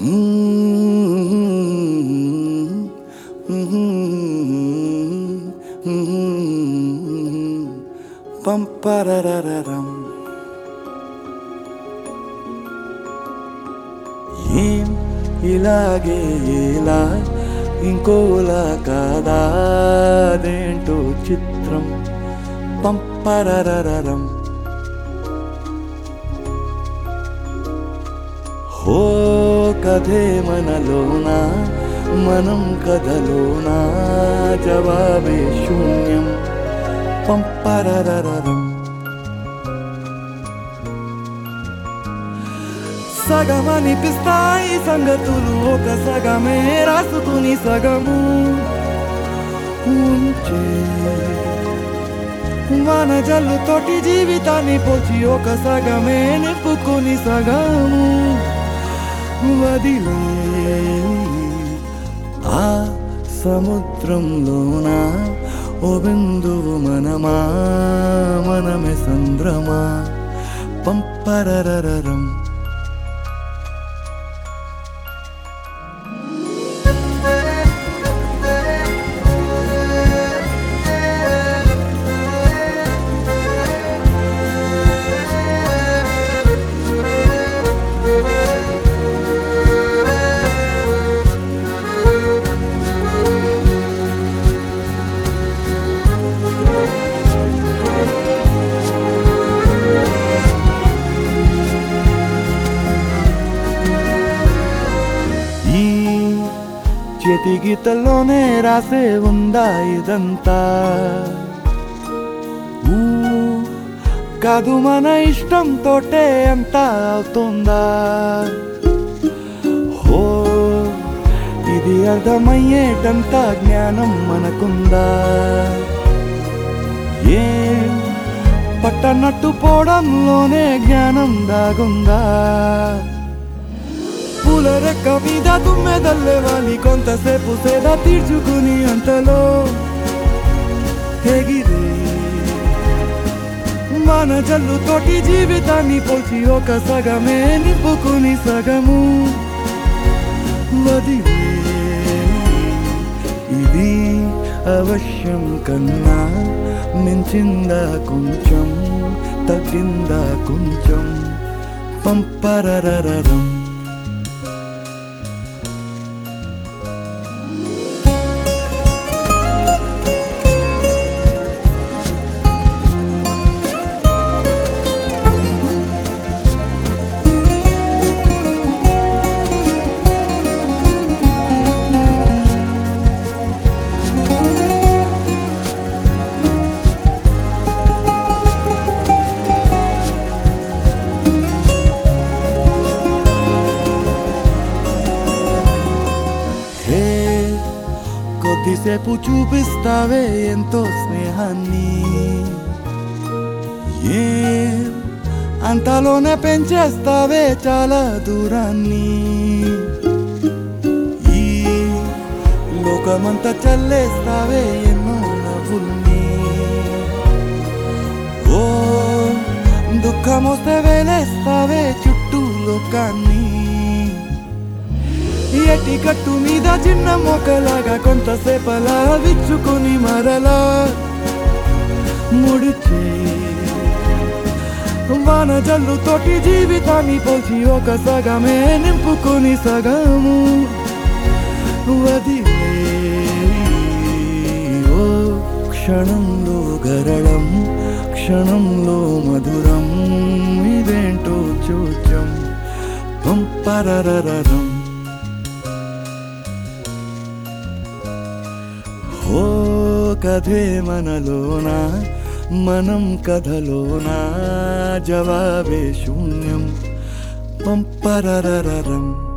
పంపరరరం ఏం ఇలాగే ఇలా ఇంకోలా కాదాదేంటో చిత్రం పంపరరరం హో కథే మనలోనా మనం కథలోనా జవాబే శూన్యం పంపరరరం సగమనిపిస్తాయి సంగతులు ఒక సగమే రాసుకుని సగము ఉంచే మన జల్లుతోటి జీవితాన్ని పోచి ఒక సగమే నింపుకుని సగము వదిలే ఆ సముద్రంలోన ఓ బిందువు మనమా మనమే సంద్రమా పంపరరరం చేతి గీతల్లోనే రాసే ఉందా ఇదంతా కాదు మన ఇష్టంతోటే అంతా అవుతుందా హో ఇది అర్థమయ్యేటంత జ్ఞానం మనకుందా ఏం పట్టనట్టు పోవడంలోనే జ్ఞానం దాగుందా పూల రెక్క మీద తుమ్మెదల్లే వాలి కొంతసేపు సేద తీర్చుకుని అంతలో ఎగిరే మన జల్లుతోటి జీవితాన్ని పోల్చి ఒక సగమే నింపుకుని సగము వదిలే ఇది అవశ్యం కన్నా మించిందా కొంచెం తగ్గిందా కొంచెం పంపరరరం కొద్దిసేపు చూపిస్తావే ఎంతో స్నేహాన్ని ఏం అంతలోనే పెంచేస్తావే చాలా దూరాన్ని ఈ లోకమంతా చల్లేస్తావే ఎన్నో నవ్వుల్ని ఓ దుఃఖం వస్తే వేలేస్తావే చుట్టూ లోకాన్ని ఎటి కట్టు మీద చిన్న మొక్కలాగా కొంతసేపలా విచ్చుకొని మరలా ముడిచే వాన జల్లుతోటి జీవితాన్ని పోల్చి ఒక సగమే నింపుకొని సగము వదిలే ఓ క్షణంలో గరళం క్షణంలో మధురం ఇదేంటో చూచం పంపరరరం ఓ కథే మనలోనా మనం కథలోనా జవాబే శూన్యం పంపరరరం